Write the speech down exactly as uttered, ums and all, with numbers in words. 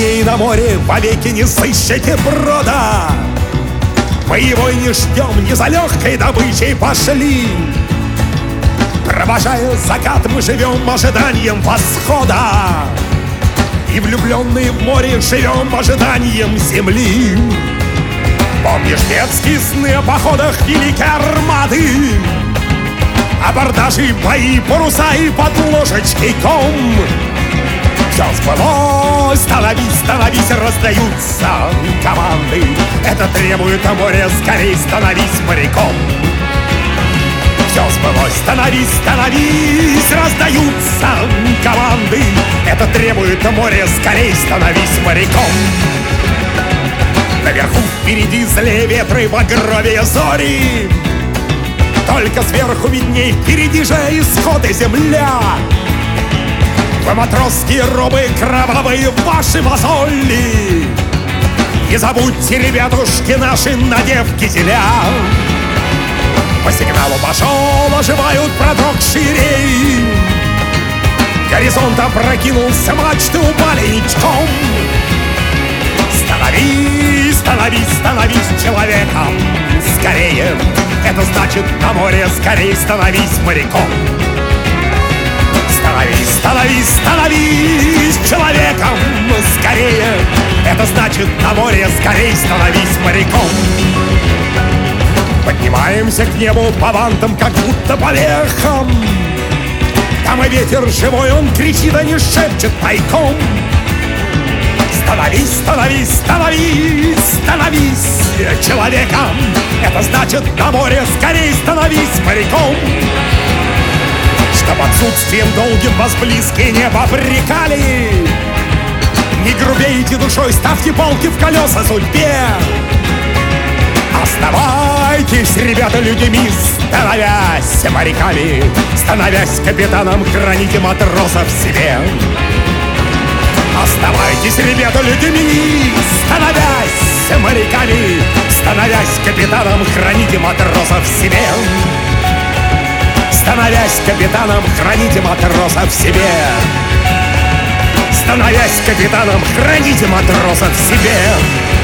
дней на море вовеки не сыщете брода. Мы его не ждем, не за легкой добычей пошли. Провожая закат, мы живем ожиданием восхода. И влюбленные в море живем ожиданием земли. Помнишь детские сны о походах великой армады, абордажи, бои, паруса и под ложечкой ком? Все сбылось, становись, становись, раздаются команды. Это требует о море, скорей становись моряком. Все сбылось, становись, становись, раздаются команды. Это требует о море, скорей становись моряком. Наверху впереди злые ветры, багровее зори. Только сверху видней, впереди же исход и земля. Вы матросские робы, кровавые ваши мозоли. Не забудьте, ребятушки, наши, надев кителя. По сигналу пошел, оживают продрогшие реи. Горизонт опрокинулся, мачты упали ничком. Становись, становись, становись человеком скорее. Это значит на море скорее становись моряком. Становись, становись, становись человеком скорее. Это значит на море скорее становись моряком. Поднимаемся к небу по вантам, как будто по вехам. Там и ветер живой, он кричит, а не шепчет тайком. Становись, становись, становись, становись человеком. Это значит на море скорей становись моряком. Чтоб отсутствием долгим вас близкие не попрекали, не грубейте душой, ставьте палки в колеса судьбе. Оставайтесь, ребята, людьми, становясь моряками. Становясь капитаном, храните матросов в себе. Оставайтесь, ребята, людьми, становясь моряками. Становясь капитаном, храните матросов в себе. Становясь капитаном, храните матросов в себе. Становясь капитаном, храните матросов в себе.